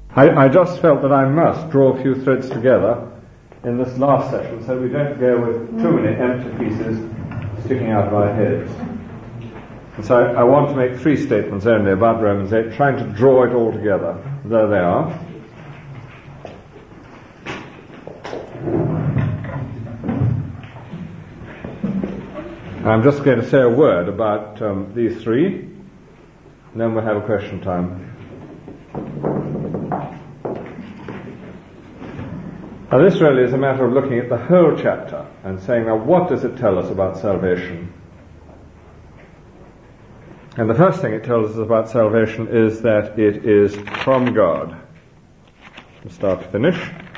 I just felt that I must draw a few threads together in this last session so we don't go with too many empty pieces sticking out of our heads. And so I want to make 3 statements only about Romans 8, trying to draw it all together. There they are. I'm just going to say a word about these 3, and then we'll have a question time. Now this really is a matter of looking at the whole chapter and saying, now what does it tell us about salvation? And the first thing it tells us about salvation is that it is from God. From start to finish.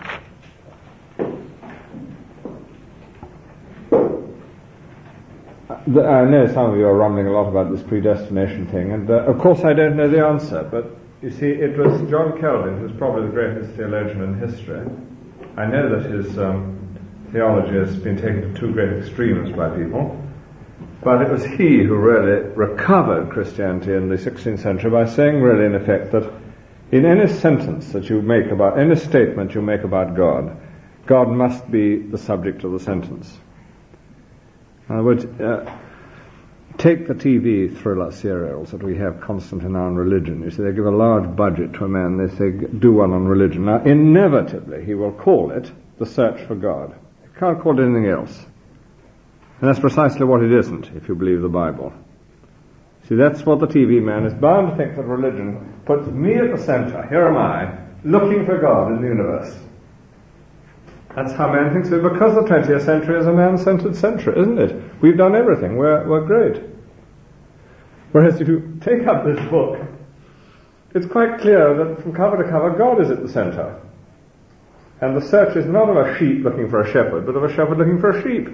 I know some of you are rumbling a lot about this predestination thing, and of course I don't know the answer, but you see, it was John Calvin, who's probably the greatest theologian in history. I know that his theology has been taken to 2 great extremes by people, but it was he who really recovered Christianity in the 16th century by saying really in effect that in any sentence that you make about, any statement you make about God, God must be the subject of the sentence. In other words, take the TV thriller serials that we have constantly now on religion. You see, they give a large budget to a man, they say, do one on religion. Now, inevitably, he will call it the search for God. He can't call it anything else. And that's precisely what it isn't, if you believe the Bible. See, that's what the TV man is bound to think that religion puts me at the center. Here am I, looking for God in the universe. That's how man thinks of it, because the 20th century is a man-centered century, isn't it? We've done everything. We're great. Whereas if you take up this book, it's quite clear that from cover to cover, God is at the center. And the search is not of a sheep looking for a shepherd, but of a shepherd looking for a sheep.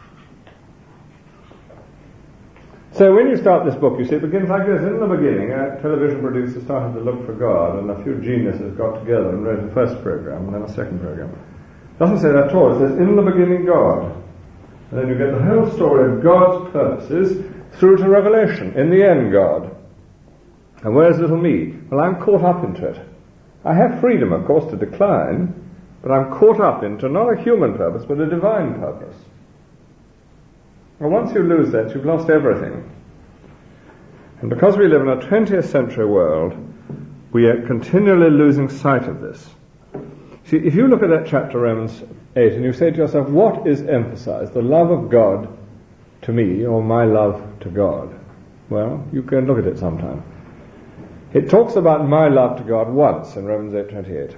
So when you start this book, you see, it begins like this. In the beginning, a television producer started to look for God, and a few geniuses got together and wrote the first program, and then a second program. It doesn't say that at all. It says, in the beginning, God. And then you get the whole story of God's purposes through to Revelation. In the end, God. And where's little me? Well, I'm caught up into it. I have freedom, of course, to decline, but I'm caught up into not a human purpose, but a divine purpose. Well, once you lose that, you've lost everything. And because we live in a 20th century world, we are continually losing sight of this. See, if you look at that chapter, Romans 8, and you say to yourself, what is emphasized? The love of God to me, or my love to God? Well, you can look at it sometime. It talks about my love to God once in Romans 8:28.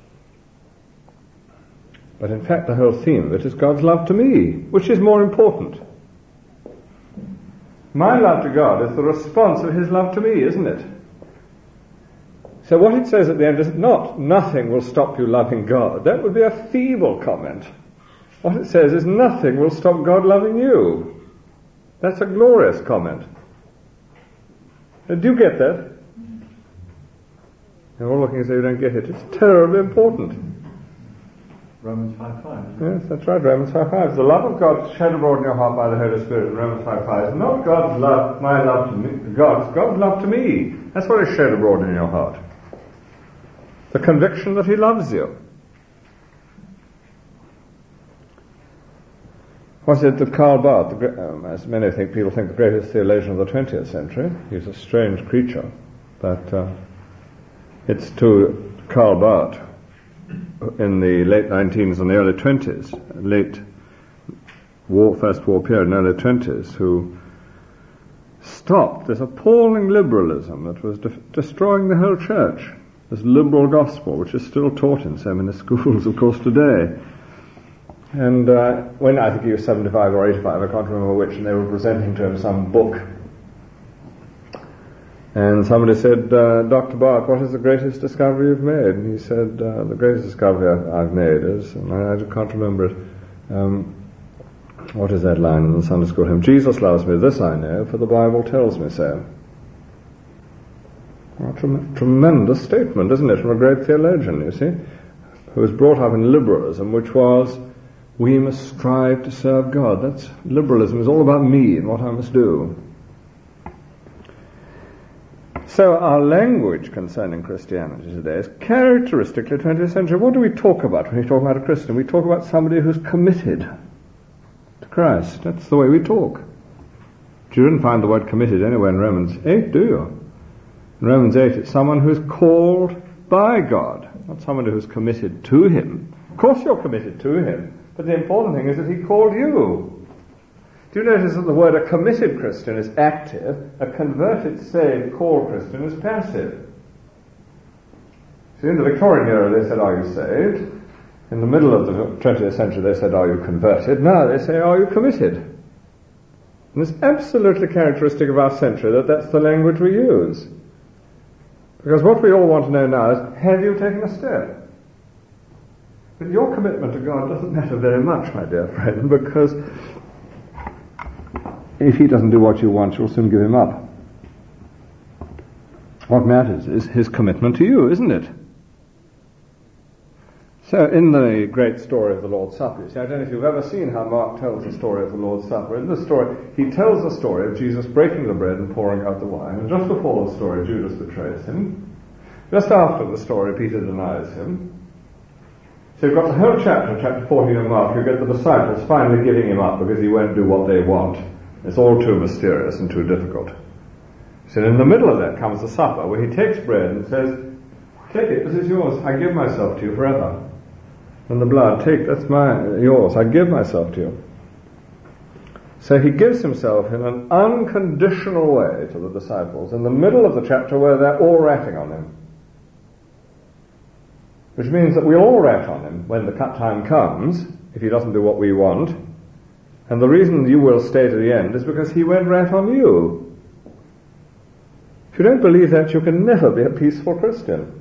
But in fact, the whole theme of it is God's love to me, which is more important. My love to God is the response of His love to me, isn't it? So what it says at the end is not, nothing will stop you loving God. That would be a feeble comment. What it says is nothing will stop God loving you. That's a glorious comment. Do you get that? You're all looking as though you don't get it. It's terribly important. Romans 5:5. Yes, that's right, Romans 5:5. The love of God shed abroad in your heart by the Holy Spirit in Romans 5:5. Not God's love, my love to me, God's love to me. That's what is shed abroad in your heart. The conviction that He loves you. Was it that Karl Barth, as many people think the greatest theologian of the 20th century, he's a strange creature, but it's to Karl Barth in the late 19s and the early 20s, First War period and early 20s, who stopped this appalling liberalism that was destroying the whole church. This liberal gospel, which is still taught in so many schools, of course, today. And when I think he was 75 or 85, I can't remember which, and they were presenting to him some book. And somebody said, Dr. Barth, what is the greatest discovery you've made? And he said, the greatest discovery I've made is, and I can't remember it, what is that line in the Sunday school hymn? Jesus loves me, this I know, for the Bible tells me so. Well, tremendous statement, isn't it, from a great theologian, you see, who was brought up in liberalism, which was, we must strive to serve God. That's liberalism. It's all about me and what I must do. So our language concerning Christianity today is characteristically 20th century. What do we talk about when we talk about a Christian? We talk about somebody who's committed to Christ. That's the way we talk. You didn't find the word committed anywhere in Romans 8, do you? In Romans 8, it's someone who's called by God, not someone who's committed to Him. Of course you're committed to Him, but the important thing is that He called you. Do you notice that the word a committed Christian is active, a converted, saved, called Christian is passive? See, in the Victorian era they said, are you saved? In the middle of the 20th century they said, are you converted? Now they say, are you committed? And it's absolutely characteristic of our century that that's the language we use. Because what we all want to know now is, have you taken a step? But your commitment to God doesn't matter very much, my dear friend, because if He doesn't do what you want, you'll soon give Him up. What matters is His commitment to you, isn't it? So in the great story of the Lord's Supper, you see, I don't know if you've ever seen how Mark tells the story of the Lord's Supper. In this story, he tells the story of Jesus breaking the bread and pouring out the wine. And just before the story, Judas betrays Him. Just after the story, Peter denies Him. So you've got the whole chapter, chapter 14 of Mark, you get the disciples finally giving Him up because He won't do what they want. It's all too mysterious and too difficult. So in the middle of that comes the supper, where He takes bread and says, take it, this is yours, I give myself to you forever. And the blood, take, that's yours, I give myself to you. So He gives Himself in an unconditional way to the disciples in the middle of the chapter where they're all ratting on Him. Which means that we'll all rat on Him when the time comes, if He doesn't do what we want. And the reason you will stay to the end is because He won't rat on you. If you don't believe that, you can never be a peaceful Christian.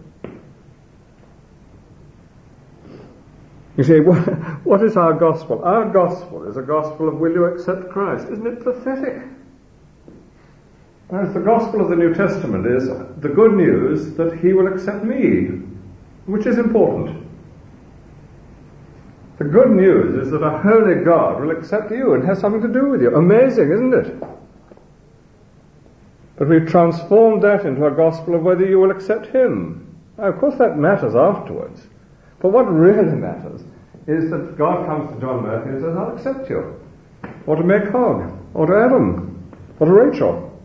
You say, what is our gospel? Our gospel is a gospel of will you accept Christ? Isn't it pathetic? Whereas the gospel of the New Testament is the good news that He will accept me, which is important. The good news is that a holy God will accept you and has something to do with you. Amazing, isn't it? But we've transformed that into a gospel of whether you will accept Him. Now, of course that matters afterwards. But what really matters is that God comes to John Murphy and says, I'll accept you. Or to Meg Hogg. Or to Adam. Or to Rachel.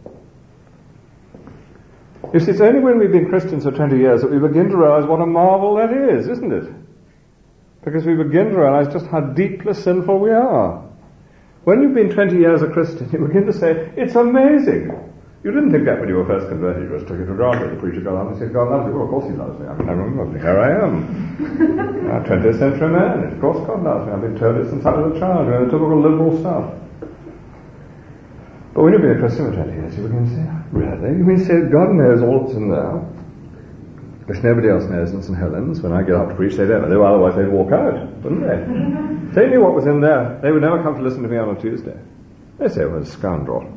You see, it's only when we've been Christians for 20 years that we begin to realize what a marvel that is, isn't it? Because we begin to realize just how deeply sinful we are. When you've been 20 years a Christian, you begin to say, it's amazing. You didn't think that when you were first converted, you just took it for granted. The preacher got on and said, God loves me. Well, of course He loves me. I remember, here I am. I'm a 20th century man. Of course God loves me. I've been told it since I was a child. The typical liberal stuff. But when you've been a Christian for 20 years, you begin to say, really? You mean to say God knows all that's in there? Which nobody else knows in St. Helens. When I get up to preach, they don't know. Otherwise they'd walk out, wouldn't they? If they knew what was in there, they would never come to listen to me on a Tuesday. They say, well, a scoundrel.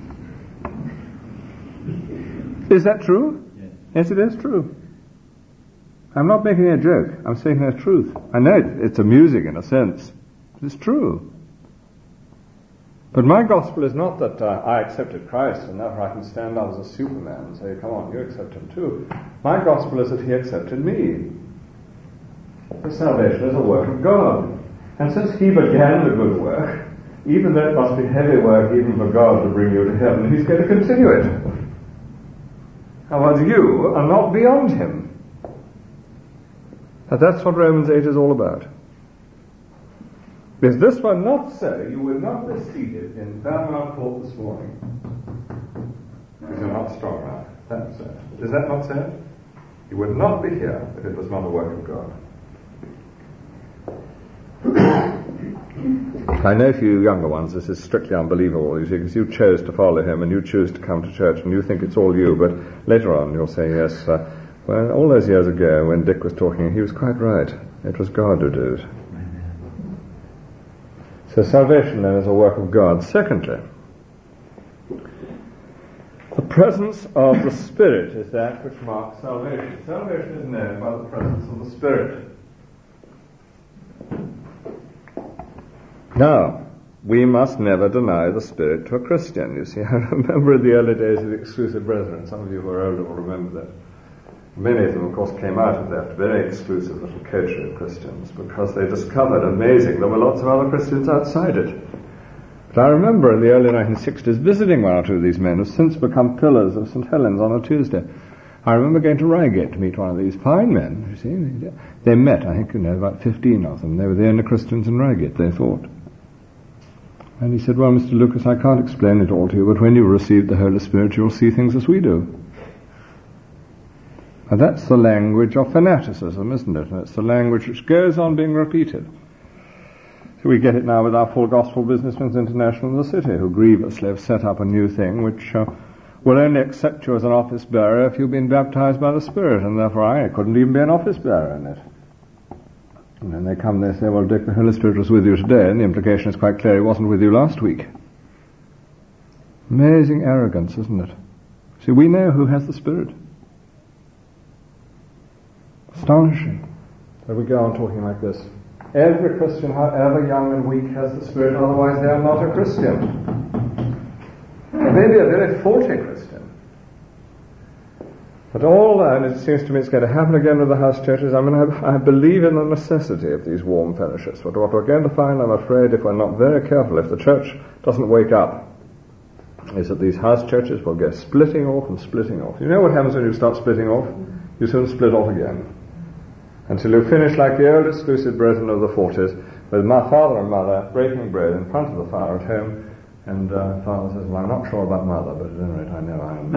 Is that true? Yes, it is true. I'm not making a joke. I'm saying the truth. I know it's amusing in a sense, but it's true. But my gospel is not that I accepted Christ and therefore I can stand up as a superman and say, come on, you accept Him too. My gospel is that He accepted me. The salvation is a work of God. And since He began the good work, even though it must be heavy work even for God to bring you to heaven, He's going to continue it. However, you are not beyond Him. And that's what Romans 8 is all about. If this were not so, you would not be seated in Babylon Court this morning. Because you're not strong enough. That's it. Is that not so? You would not be here if it was not a work of God. I know for you younger ones this is strictly unbelievable, you see, because you chose to follow Him and you choose to come to church and you think it's all you, but later on you'll say, yes, well, all those years ago when Dick was talking, he was quite right. It was God who did it. So salvation then is a work of God. Secondly, the presence of the Spirit is that which marks salvation. Salvation is known by the presence of the Spirit. Now, we must never deny the Spirit to a Christian. You see, I remember in the early days of the Exclusive Brethren, some of you who are older will remember that. Many of them, of course, came out of that very exclusive little coterie of Christians because they discovered, amazing, there were lots of other Christians outside it. But I remember in the early 1960s visiting one or two of these men who have since become pillars of St. Helens on a Tuesday. I remember going to Reigate to meet one of these fine men, you see. They met, I think, about 15 of them. They were the only Christians in Reigate, they thought. And he said, well, Mr. Lucas, I can't explain it all to you, but when you receive the Holy Spirit, you'll see things as we do. And that's the language of fanaticism, isn't it? And it's the language which goes on being repeated. So we get it now with our Full Gospel Businessmen's International in the city, who grievously have set up a new thing which will only accept you as an office bearer if you've been baptized by the Spirit, and therefore I couldn't even be an office bearer in it. And then they come, they say, well, Dick, the Holy Spirit was with you today, and the implication is quite clear, he wasn't with you last week. Amazing arrogance, isn't it? See, we know who has the Spirit. Astonishing. So we go on talking like this. Every Christian, however young and weak, has the Spirit, otherwise they are not a Christian. They may be a very faulty Christian. But all that, and it seems to me it's going to happen again with the house churches. I mean, I believe in the necessity of these warm fellowships. But what we're going to find, I'm afraid, if we're not very careful, if the church doesn't wake up, is that these house churches will go splitting off and splitting off. You know what happens when you start splitting off? You soon split off again. Until you finish like the old exclusive brethren of the 40s, with my father and mother breaking bread in front of the fire at home, and father says, well, I'm not sure about mother, but at any rate I know I am.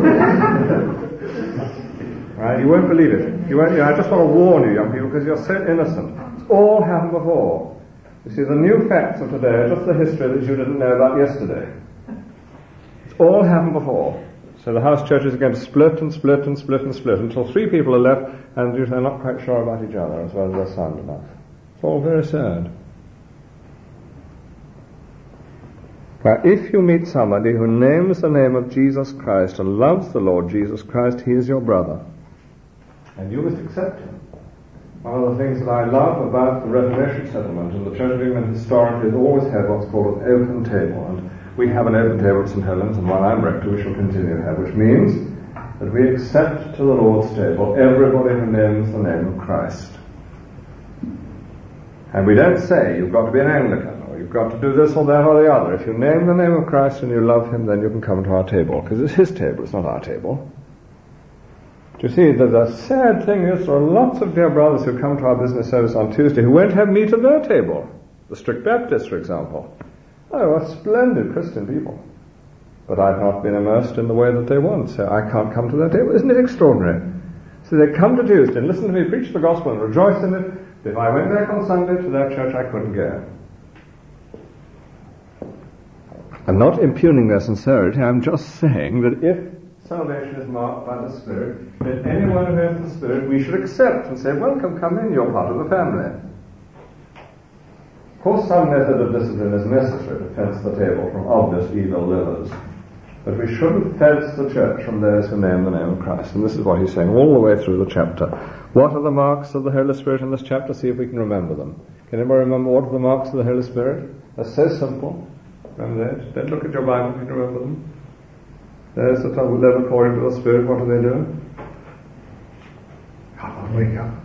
Right? You won't believe it. You won't. I just want to warn you, young people, because you're so innocent. It's all happened before. You see, the new facts of today are just the history that you didn't know about yesterday. It's all happened before. So the house churches are going to split and split and split and split until 3 people are left and they're not quite sure about each other as well as they're sound enough. It's all very sad. But if you meet somebody who names the name of Jesus Christ and loves the Lord Jesus Christ, he is your brother. And you must accept him. One of the things that I love about the Reformation settlement and the Church of England historically has always had what's called an open table. And we have an open table at St. Helens, and while I'm rector we shall continue to have, which means that we accept to the Lord's table everybody who names the name of Christ. And we don't say you've got to be an Anglican, or you've got to do this or that or the other. If you name the name of Christ and you love him, then you can come to our table, because it's his table, it's not our table. Do you see, the sad thing is there are lots of dear brothers who come to our business service on Tuesday who won't have meat at their table. The strict Baptists, for example. Oh, what splendid Christian people. But I've not been immersed in the way that they want, so I can't come to their table. Isn't it extraordinary? So they come to Tuesday and listen to me preach the gospel and rejoice in it. If I went back on Sunday to their church, I couldn't go. I'm not impugning their sincerity, I'm just saying that if salvation is marked by the Spirit, then anyone who has the Spirit we should accept and say, welcome, come in, you're part of the family. Of course, some method of discipline is necessary to fence the table from obvious evil livers. But we shouldn't fence the church from those who name the name of Christ. And this is what he's saying all the way through the chapter. What are the marks of the Holy Spirit in this chapter? See if we can remember them. Can anybody remember what are the marks of the Holy Spirit? They're so simple. Remember that? Don't look at your Bible if you can remember them. There's the top level according to the Spirit. What do they do? Come on, wake up.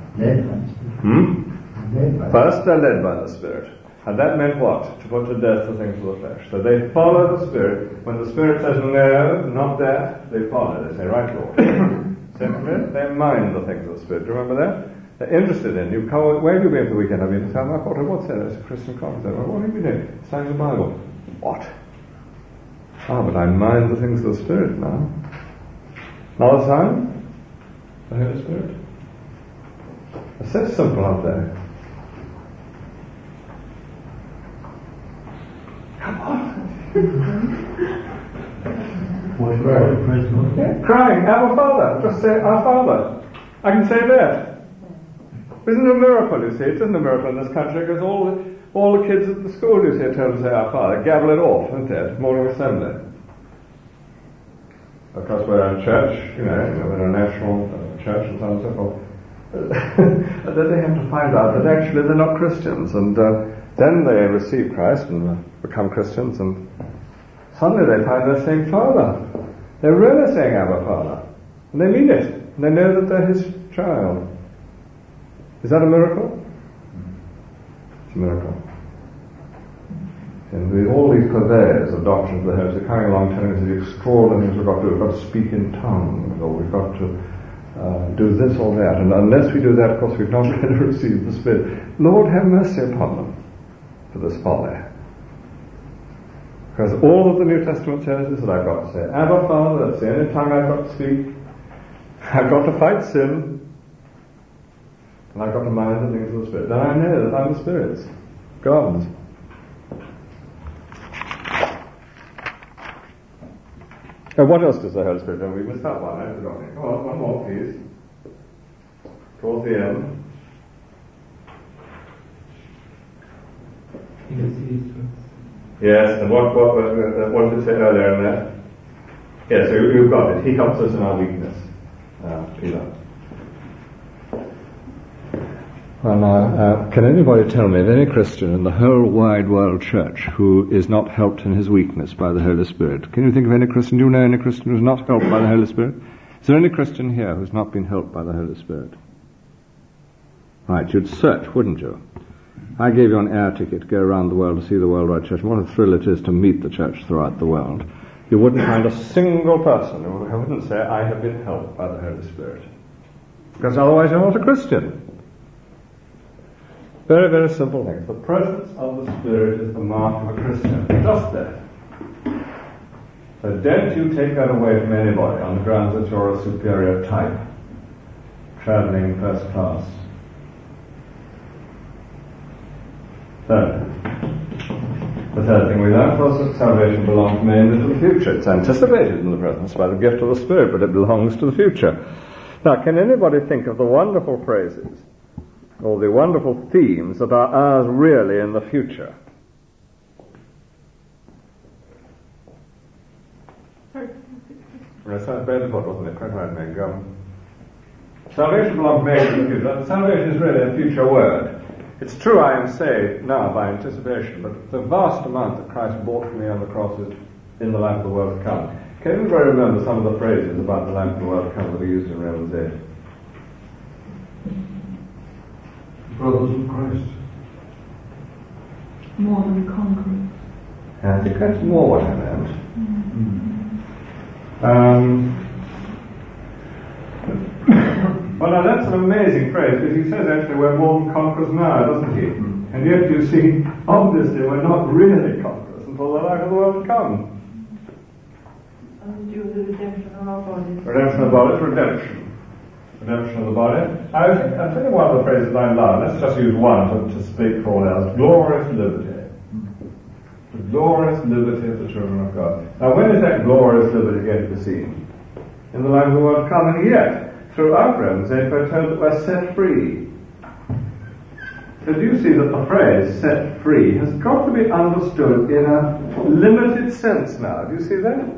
First, they're led by the Spirit. And that meant what? To put to death the things of the flesh. So they follow the Spirit. When the Spirit says, no, not that, they follow. They say, right, Lord. Secondly, they mind the things of the Spirit. Do you remember that? They're interested in. You come, where have you been for the weekend? I've been to San Marco. What's that? It's a Christian conference. What have you been doing? Studying the Bible. What? Ah, but I mind the things of the Spirit now. Another sign? The Holy Spirit. It's so simple, aren't they? Come on. Crying, Our Father. Just say, Our Father. I can say that. Isn't it a miracle, you see? It isn't a miracle in this country because all the kids at the school, you see, are told to say Our Father. Gabble it off, isn't it? Morning assembly. Because we're a church, we're a national church and so on and so forth. And then they have to find out that actually they're not Christians, and Then they receive Christ and become Christians, and suddenly they find they're saying Father. They're really saying Abba Father. And they mean it. And they know that they're his child. Is that a miracle? It's a miracle. And with all these purveyors of doctrines of the Holy, they're coming along telling us the extraordinary things we've got to do. We've got to speak in tongues, or we've got to do this or that. And unless we do that, of course, we've not going to receive the Spirit. Lord, have mercy upon them for this folly. Because all of the New Testament says is that I've got to say, Abba Father, that's the only tongue I've got to speak. I've got to fight sin. And I've got to mind the things of the Spirit. Then I know that I'm the Spirit's, God's. What else does the Holy Spirit do? We missed that one. I forgot it. Come on, one more, please. Towards the end. Yes, and what did it say earlier in there? Yes, so you've got it. He helps us in our weakness. Peter. Well, now, can anybody tell me of any Christian in the whole wide world church who is not helped in his weakness by the Holy Spirit? Can you think of any Christian? Do you know any Christian who is not helped by the Holy Spirit? Is there any Christian here who has not been helped by the Holy Spirit? Right, you'd search, wouldn't you? I gave you an air ticket to go around the world to see the worldwide church. What a thrill it is to meet the church throughout the world. You wouldn't find a single person who wouldn't say, I have been helped by the Holy Spirit. Because otherwise you're not a Christian. Very, very simple thing. The presence of the Spirit is the mark of a Christian. Just that. So don't you take that away from anybody on the grounds that you're a superior type, travelling first class. Third. The third thing we learn, of course, that salvation belongs mainly to the future. It's anticipated in the presence by the gift of the Spirit, but it belongs to the future. Now, can anybody think of the wonderful phrases or the wonderful themes that are ours really in the future? Yes, that's very important, wasn't it? Quite right, Meg. Salvation belongs mainly to the future. Salvation is really a future word. It's true I am saved now by anticipation, but the vast amount that Christ bought for me on the cross is in the life of the world to come. Can anybody remember some of the phrases about the life of the world to come that are used in Romans 8? Brothers of Christ. More than conquerors. I think that's more what I meant. Well, now that's an amazing phrase, because he says actually we're more than conquerors now, doesn't he? And yet you see, obviously we're not really conquerors until the life of the world to come. And due to the redemption of our bodies. Redemption of the bodies, redemption. Redemption of the body. I'll tell you one of the phrases I love. Let's just use one to speak for all else. Glorious liberty. The glorious liberty of the children of God. Now, when is that glorious liberty going to be seen? In the life of the world to come. And yet, throughout Romans 8, we're told that we're set free. So do you see that the phrase set free has got to be understood in a limited sense now? Do you see that?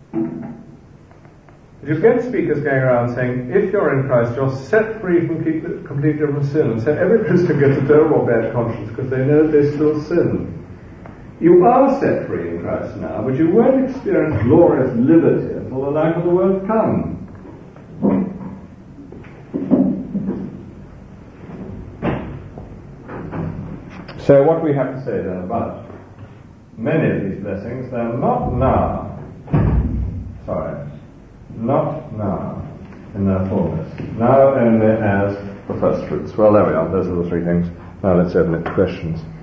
You get speakers going around saying, if you're in Christ, you're set free from completely from sin. And so every Christian gets a terrible bad conscience because they know they still sin. You are set free in Christ now, but you won't experience glorious liberty until the life of the world comes. So what we have to say then about many of these blessings, they're not now. Not now in their fullness. Now only as the first fruits. Well, there we are. Those are the three things. Now let's open it to questions.